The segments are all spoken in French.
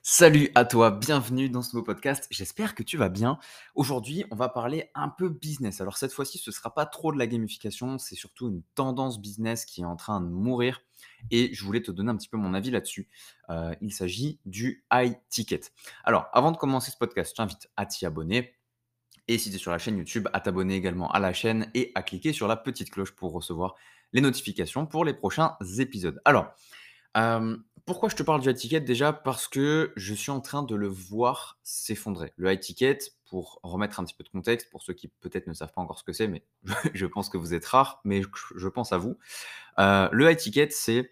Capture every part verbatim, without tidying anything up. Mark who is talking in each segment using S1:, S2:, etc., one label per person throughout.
S1: Salut à toi, bienvenue dans ce nouveau podcast. J'espère que tu vas bien. Aujourd'hui, on va parler un peu business. Alors cette fois-ci, ce ne sera pas trop de la gamification, c'est surtout une tendance business qui est en train de mourir et je voulais te donner un petit peu mon avis là-dessus. Euh, il s'agit du high ticket. Alors, avant de commencer ce podcast, je t'invite à t'y abonner et si tu es sur la chaîne YouTube, à t'abonner également à la chaîne et à cliquer sur la petite cloche pour recevoir les notifications pour les prochains épisodes. Alors, Hem, pourquoi je te parle du high ticket? Déjà parce que je suis en train de le voir s'effondrer. Le high ticket, pour remettre un petit peu de contexte, pour ceux qui peut-être ne savent pas encore ce que c'est, mais je pense que vous êtes rares, mais je je pense à vous. Heu, le high ticket, c'est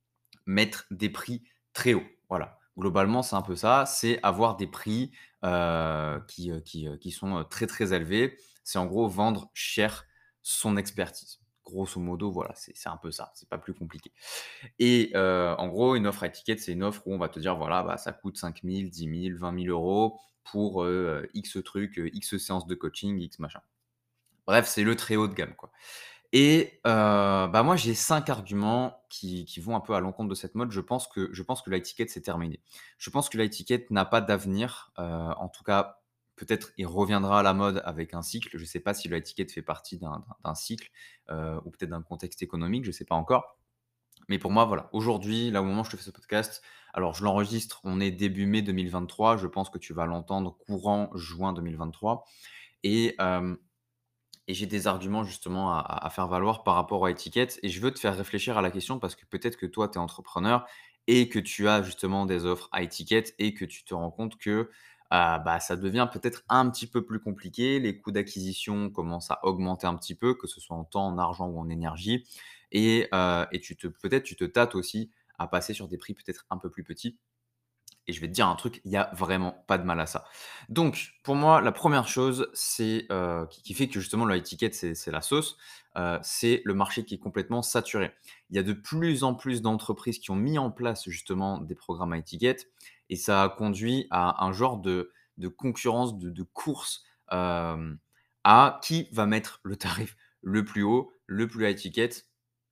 S1: mettre des prix très hauts. Voilà, globalement, c'est un peu ça, c'est avoir des prix, heu, qui, heu, qui, heu, qui sont, heu, très, très élevés. C'est en gros vendre cher son expertise. Grosso modo, voilà, c'est c'est un peu ça, c'est pas plus compliqué. Et heu, en gros, une offre à ticket, c'est une offre où on va te dire, voilà, bah, ça coûte cinq mille, dix mille, vingt mille euros pour, heu, X trucs, heu, X séances de coaching, X machin. Bref, c'est le très haut de gamme, quoi. Et heu, bah, moi, j'ai cinq arguments qui qui vont un peu à l'encontre de cette mode. Je pense que je pense que l'high ticket, c'est terminé. Je pense que l'high ticket n'a pas d'avenir, heu, en tout cas, peut-être il reviendra à la mode avec un cycle. Je ne sais pas si le high ticket fait partie d'un d'un d'un cycle, heu, ou peut-être d'un contexte économique, je ne sais pas encore. Mais pour moi, voilà, aujourd'hui, là, au moment où je te fais ce podcast, alors je l'enregistre, on est début mai deux mille vingt-trois. Je pense que tu vas l'entendre courant juin deux mille vingt-trois et hem et j'ai des arguments justement à à à faire valoir par rapport à étiquette et je veux te faire réfléchir à la question parce que peut-être que toi, tu es entrepreneur et que tu as justement des offres à étiquette et que tu te rends compte que, ah, bah, ça devient peut-être un petit peu plus compliqué. Les coûts d'acquisition commencent à augmenter un petit peu, que ce soit en temps, en argent ou en énergie et heu et tu te peut-être tu te tâtes aussi à passer sur des prix peut-être un peu plus petits et je vais te dire un truc, il y a vraiment pas de mal à ça. Donc, pour moi, la première chose, c'est, heu, qui qui fait que justement la étiquette, c'est c'est la sauce, heu, c'est le marché qui est complètement saturé. Il y a de plus en plus d'entreprises qui ont mis en place justement des programmes à étiquette et ça a conduit à un genre de de concurrence, de de course, hem, à qui va mettre le tarif le plus haut, le plus à étiquette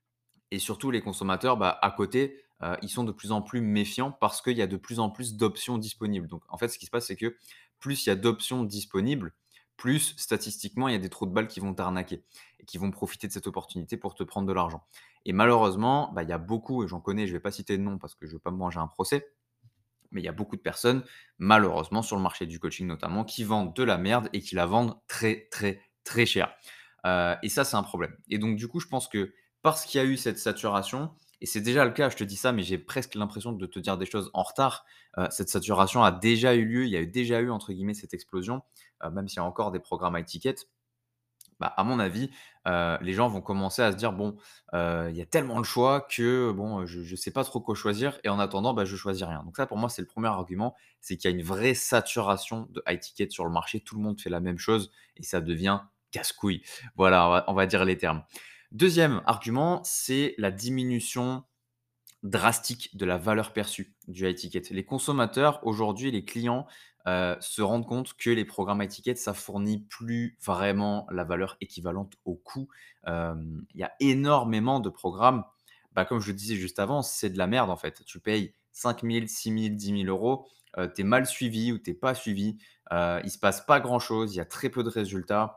S1: et surtout les consommateurs, bah, à côté, heu, ils sont de plus en plus méfiants parce qu'il y a de plus en plus d'options disponibles. Donc en fait, ce qui se passe, c'est que plus il y a d'options disponibles, plus statistiquement, il y a des trous de balles qui vont t'arnaquer et qui vont profiter de cette opportunité pour te prendre de l'argent. Et malheureusement, bah, il y a beaucoup et j'en connais, je ne vais pas citer de nom parce que je ne veux pas me manger un procès, mais il y a beaucoup de personnes, malheureusement, sur le marché du coaching notamment, qui vendent de la merde et qui la vendent très, très, très cher. Heu et ça, c'est un problème et donc du coup, je pense que parce qu'il y a eu cette saturation et c'est déjà le cas, je te dis ça, mais j'ai presque l'impression de te dire des choses en retard. Heu, cette saturation a déjà eu lieu, il y a eu déjà eu entre guillemets «cette explosion», heu, même s'il y a encore des programmes à étiquette. Bah, à mon avis, heu, les gens vont commencer à se dire: «Bon, heu, il y a tellement de choix que bon, heu, je ne sais pas trop quoi choisir et en attendant, bah, je choisis rien». Donc ça, pour moi, c'est le premier argument, c'est qu'il y a une vraie saturation de high ticket sur le marché. Tout le monde fait la même chose et ça devient casse-couille. Voilà, on va on va dire les termes. Deuxième argument, c'est la diminution drastique de la valeur perçue du high ticket. Les consommateurs, aujourd'hui, les clients, heu, se rendent compte que les programmes high ticket, ça fournit plus vraiment la valeur équivalente au coût. Hem, il y a énormément de programmes, bah, comme je le disais juste avant, c'est de la merde, en fait. Tu payes cinq mille, six mille, dix mille €, heu, tu es mal suivi ou tu es pas suivi, heu, il se passe pas grand chose, il y a très peu de résultats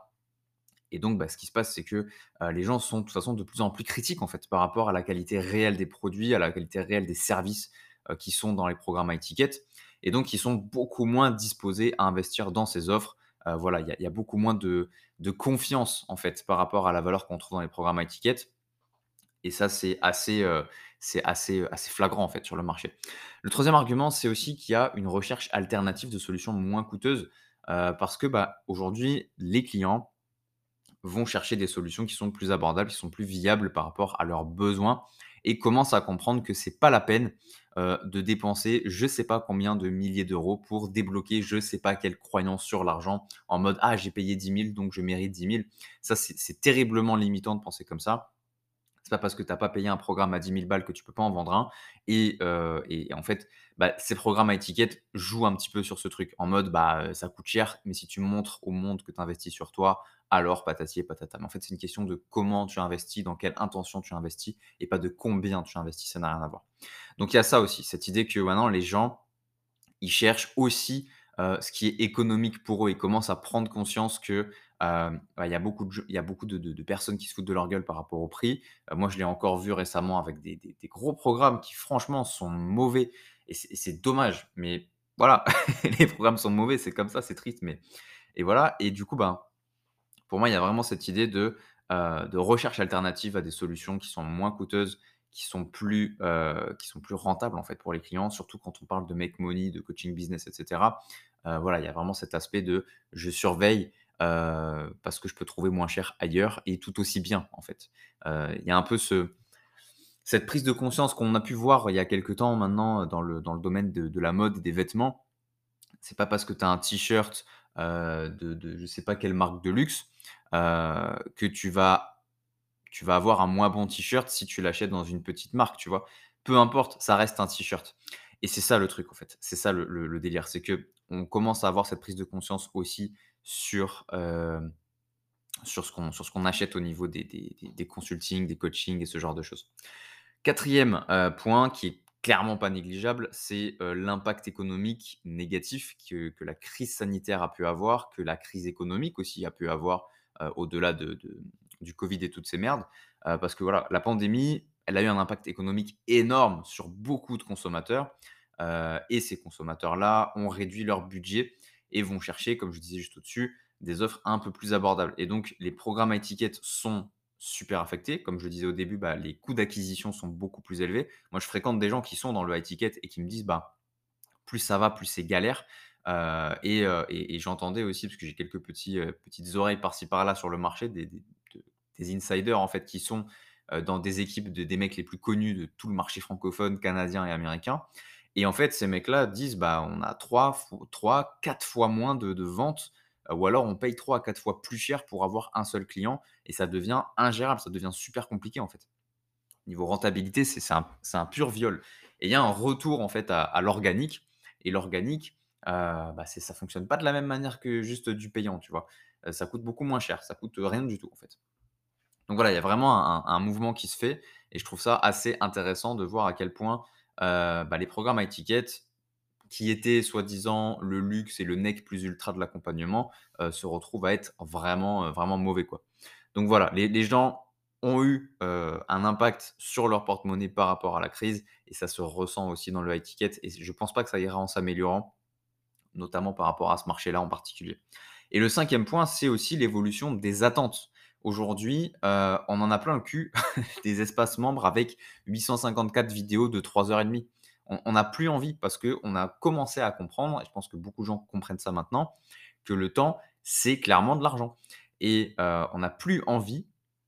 S1: et donc, bah, ce qui se passe, c'est que, heu, les gens sont de toute façon de plus en plus critiques, en fait, par rapport à la qualité réelle des produits, à la qualité réelle des services, heu, qui sont dans les programmes à étiquette et donc ils sont beaucoup moins disposés à investir dans ces offres. Heu, voilà, il y a il y a beaucoup moins de de confiance, en fait, par rapport à la valeur qu'on trouve dans les programmes à étiquette et ça, c'est assez, heu, c'est assez, assez flagrant, en fait, sur le marché. Le troisième argument, c'est aussi qu'il y a une recherche alternative de solutions moins coûteuses, heu, parce que, bah, aujourd'hui, les clients vont chercher des solutions qui sont plus abordables, qui sont plus viables par rapport à leurs besoins et commencent à comprendre que c'est pas la peine, heu, de dépenser je sais pas combien de milliers d'euros pour débloquer je sais pas quelle croyance sur l'argent en mode: «Ah j'ai payé dix mille donc je mérite dix mille». Ça c'est c'est terriblement limitant de penser comme ça. C'est pas parce que tu as pas payé un programme à dix mille balles que tu peux pas en vendre un et heu et en fait, bah, ces programmes à étiquette jouent un petit peu sur ce truc en mode, bah, heu, ça coûte cher, mais si tu montres au monde que tu investis sur toi, alors patati et patata. Mais en fait, c'est une question de comment tu investis, dans quelle intention tu investis et pas de combien tu investis, ça n'a rien à voir. Donc il y a ça aussi, cette idée que maintenant les gens Ils cherchent aussi, heu, ce qui est économique pour eux. Ils commencent à prendre conscience que, hem, bah, il y a beaucoup de je il y a beaucoup de de de personnes qui se foutent de leur gueule par rapport au prix. Heu, moi, je l'ai encore vu récemment avec des des des gros programmes qui franchement sont mauvais et c'est et c'est dommage, mais voilà, les programmes sont mauvais, c'est comme ça, c'est triste, mais et voilà et du coup, ben, pour moi, il y a vraiment cette idée de, heu, de recherche alternative à des solutions qui sont moins coûteuses, qui sont plus, heu, qui sont plus rentables, en fait, pour les clients, surtout quand on parle de make money, de coaching business et cetera. Heu, voilà, il y a vraiment cet aspect de je surveille, heu, parce que je peux trouver moins cher ailleurs et tout aussi bien, en fait. Heu, il y a un peu ce cette prise de conscience qu'on a pu voir il y a quelque temps maintenant dans le dans le domaine de de la mode et des vêtements. C'est pas parce que tu as un t-shirt, heu, de de je sais pas quelle marque de luxe, heu, que tu vas tu vas avoir un moins bon t-shirt si tu l'achètes dans une petite marque, tu vois? Peu importe, ça reste un t-shirt et c'est ça le truc, en fait. C'est ça le le le délire, c'est qu'on commence à avoir cette prise de conscience aussi sur, hem, sur ce qu'on sur ce qu'on achète au niveau des des des des consultings, des coachings et ce genre de choses. Quatrième e point qui est clairement pas négligeable, c'est, heu, l'impact économique négatif que que la crise sanitaire a pu avoir, que la crise économique aussi a pu avoir, heu, au-delà de de du covid et toutes ces merdes. Heu, parce que voilà, la pandémie, elle a eu un impact économique énorme sur beaucoup de consommateurs, heu et ces consommateurs-là ont réduit leur budget et vont chercher, comme je disais juste au-dessus, des offres un peu plus abordables et donc les programmes à étiquette sont super affectés. Comme je le disais au début, bah, les coûts d'acquisition sont beaucoup plus élevés. Moi, je fréquente des gens qui sont dans le high ticket et qui me disent, bah, plus ça va, plus c'est galère. Heu et heu et et j'entendais aussi, parce que j'ai quelques petits, heu, petites oreilles par-ci par-là sur le marché, des des de des insiders en fait qui sont, heu, dans des équipes de des mecs les plus connus de tout le marché francophone, canadien et américain et en fait, ces mecs-là disent: «Bah, on a trois fo trois quatre fois moins de de ventes, heu, ou alors on paye trois à quatre fois plus cher pour avoir un seul client» et ça devient ingérable, ça devient super compliqué en fait. Niveau rentabilité, c'est c'est un c'est un pur viol et il y a un retour en fait à à l'organique et l'organique, heu, bah, c'est ça fonctionne pas de la même manière que juste du payant, tu vois? Heu, ça coûte beaucoup moins cher, ça coûte rien du tout, en fait. Donc voilà, il y a vraiment un un mouvement qui se fait et je trouve ça assez intéressant de voir à quel point, heu, bah, les programmes à étiquette qui étaient soi-disant le luxe et le nec plus ultra de l'accompagnement, heu, se retrouvent à être vraiment, heu, vraiment mauvais, quoi. Donc voilà, les les gens ont eu, heu, un impact sur leur porte-monnaie par rapport à la crise et ça se ressent aussi dans le high ticket et je pense pas que ça ira en s'améliorant, notamment par rapport à ce marché-là en particulier. Et le cinquième point, c'est aussi l'évolution des attentes. Aujourd'hui, heu, on en a plein le cul des espaces membres avec huit cent cinquante-quatre vidéos de trois heures et demie. On on n'a plus envie parce qu'on a commencé à comprendre et je pense que beaucoup de gens comprennent ça maintenant, que le temps, c'est clairement de l'argent et heu, on n'a plus envie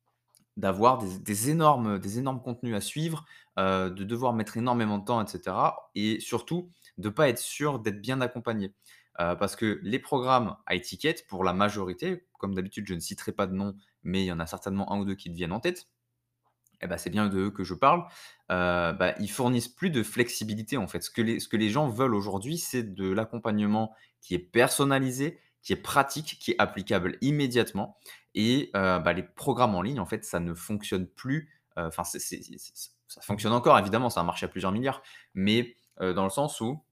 S1: d'avoir des des énormes, des énormes contenus à suivre, heu, de devoir mettre énormément de temps et cetera et surtout de pas être sûr d'être bien accompagné. Heu, parce que les programmes à étiquette, pour la majorité, comme d'habitude, je ne citerai pas de nom, mais il y en a certainement un ou deux qui te viennent en tête et bah, c'est bien de eux que je parle. Heu, bah, ils fournissent plus de flexibilité, en fait. Ce que les ce que les gens veulent aujourd'hui, c'est de l'accompagnement qui est personnalisé, qui est pratique, qui est applicable immédiatement et heu, bah, les programmes en ligne, en fait, ça ne fonctionne plus, heu, enfin, c'est c'est c'est c'est ça fonctionne encore évidemment, c'est un marché à plusieurs milliards, mais heu, dans le sens où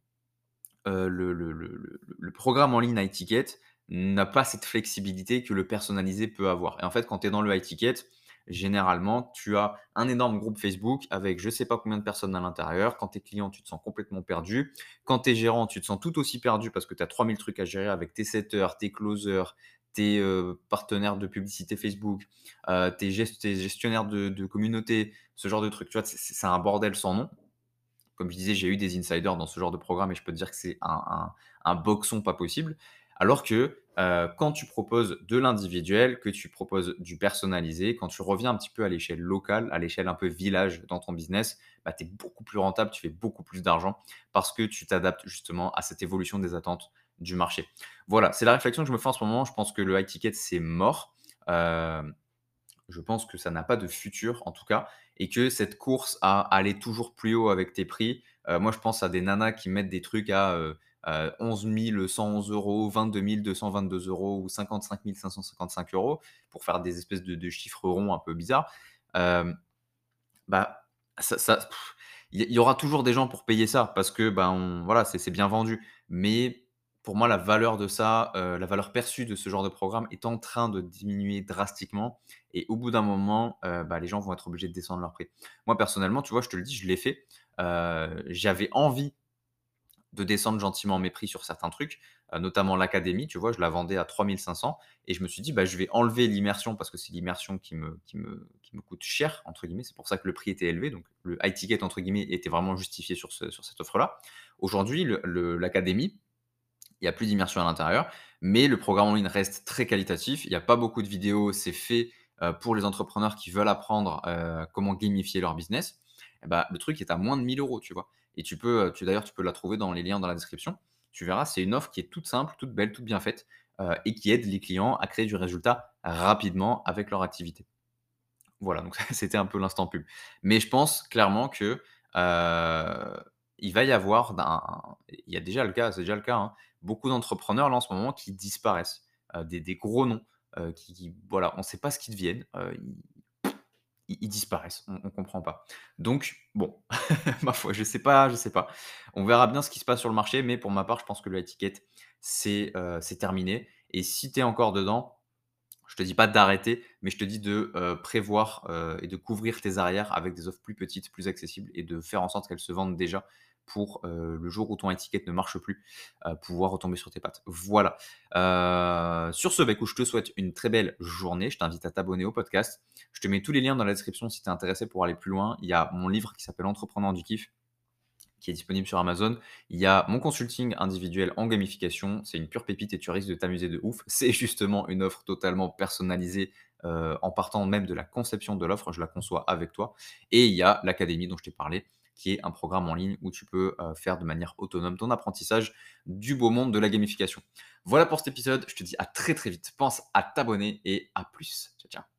S1: heu, le le le le le programme en ligne high ticket n'a pas cette flexibilité que le personnalisé peut avoir et en fait, quand tu es dans le high ticket, généralement, tu as un énorme groupe Facebook avec je sais pas combien de personnes à l'intérieur. Quand tu es client, tu te sens complètement perdu. Quand tu es gérant, tu te sens tout aussi perdu parce que tu as trois mille trucs à gérer avec tes setters, tes closers, tes, heu, partenaires de publicité Facebook, heu, tes gest tes gestionnaires de de communauté, ce genre de trucs. Tu vois? C'est c'est un bordel sans nom. Comme je disais, j'ai eu des insiders dans ce genre de programme et je peux te dire que c'est un un un boxon pas possible. Alors que, heu, quand tu proposes de l'individuel, que tu proposes du personnalisé, quand tu reviens un petit peu à l'échelle locale, à l'échelle un peu village dans ton business, bah, tu es beaucoup plus rentable, tu fais beaucoup plus d'argent parce que tu t'adaptes justement à cette évolution des attentes du marché. Voilà, c'est la réflexion que je me fais en ce moment. Je pense que le high ticket, c'est mort. Hem Je pense que ça n'a pas de futur, en tout cas, et que cette course à aller toujours plus haut avec tes prix, heu, moi, je pense à des nanas qui mettent des trucs à, heu heu, onze mille cent onze €, vingt-deux mille deux cent vingt-deux € ou cinquante-cinq mille cinq cent cinquante-cinq € pour faire des espèces de de chiffres ronds un peu bizarres. Hem, Bah, ça ça pff, il y il y aura toujours des gens pour payer ça parce que, ben, on voilà, c'est c'est bien vendu. Mais pour moi, la valeur de ça, heu, la valeur perçue de ce genre de programme est en train de diminuer drastiquement et au bout d'un moment, heu, bah, les gens vont être obligés de descendre leur prix. Moi, personnellement, tu vois, je te le dis, je l'ai fait. Heu, j'avais envie de descendre gentiment mes prix sur certains trucs, heu, notamment l'académie, tu vois? Je la vendais à trois mille cinq cents et je me suis dit: «Bah, je vais enlever l'immersion» parce que c'est l'immersion qui me qui me qui me «coûte cher» entre guillemets. C'est pour ça que le prix était élevé, donc le «high ticket» entre guillemets était vraiment justifié sur ce sur cette offre-là. Aujourd'hui, le le l'académie, il y a plus d'immersion à l'intérieur, mais le programme en ligne reste très qualitatif. Il y a pas beaucoup de vidéos, c'est fait, heu, pour les entrepreneurs qui veulent apprendre, heu, comment gamifier leur business. Et bah, le truc est à moins de mille euros, tu vois? Et tu peux, heu, tu d'ailleurs, tu peux la trouver dans les liens dans la description. Tu verras, c'est une offre qui est toute simple, toute belle, toute bien faite, heu, et qui aide les clients à créer du résultat rapidement avec leur activité. Voilà, donc c'était un peu l'instant pub. Mais je pense clairement que, heu, il va y avoir d'un il y a déjà le cas, c'est déjà le cas, hein, beaucoup d'entrepreneurs là en ce moment qui disparaissent, heu, des des gros noms, heu, qui qui voilà, on ne sait pas ce qu'ils deviennent, heu, ils ils ils disparaissent, on ne comprend pas. Donc bon, ma foi, je sais pas je sais pas. On verra bien ce qui se passe sur le marché, mais pour ma part, je pense que le étiquette c'est, heu, c'est terminé et si tu es encore dedans, je te dis pas d'arrêter, mais je te dis de, heu, prévoir, heu et de couvrir tes arrières avec des offres plus petites, plus accessibles et de faire en sorte qu'elles se vendent déjà pour, heu, le jour où ton étiquette ne marche plus, heu, pouvoir retomber sur tes pattes. Voilà. Heu, sur ce, bah, écoute, je te souhaite une très belle journée. Je t'invite à t'abonner au podcast. Je te mets tous les liens dans la description si tu es intéressé pour aller plus loin. Il y a mon livre qui s'appelle «Entrepreneur du kiff» qui est disponible sur Amazon. Il y a mon consulting individuel en gamification, c'est une pure pépite et tu risques de t'amuser de ouf. C'est justement une offre totalement personnalisée, heu, en partant même de la conception de l'offre, je la conçois avec toi et il y a l'académie dont je t'ai parlé, qui est un programme en ligne où tu peux, heu, faire de manière autonome ton apprentissage du beau monde de la gamification. Voilà pour cet épisode, je te dis à très, très vite. Pense à t'abonner et à plus. Ciao, ciao.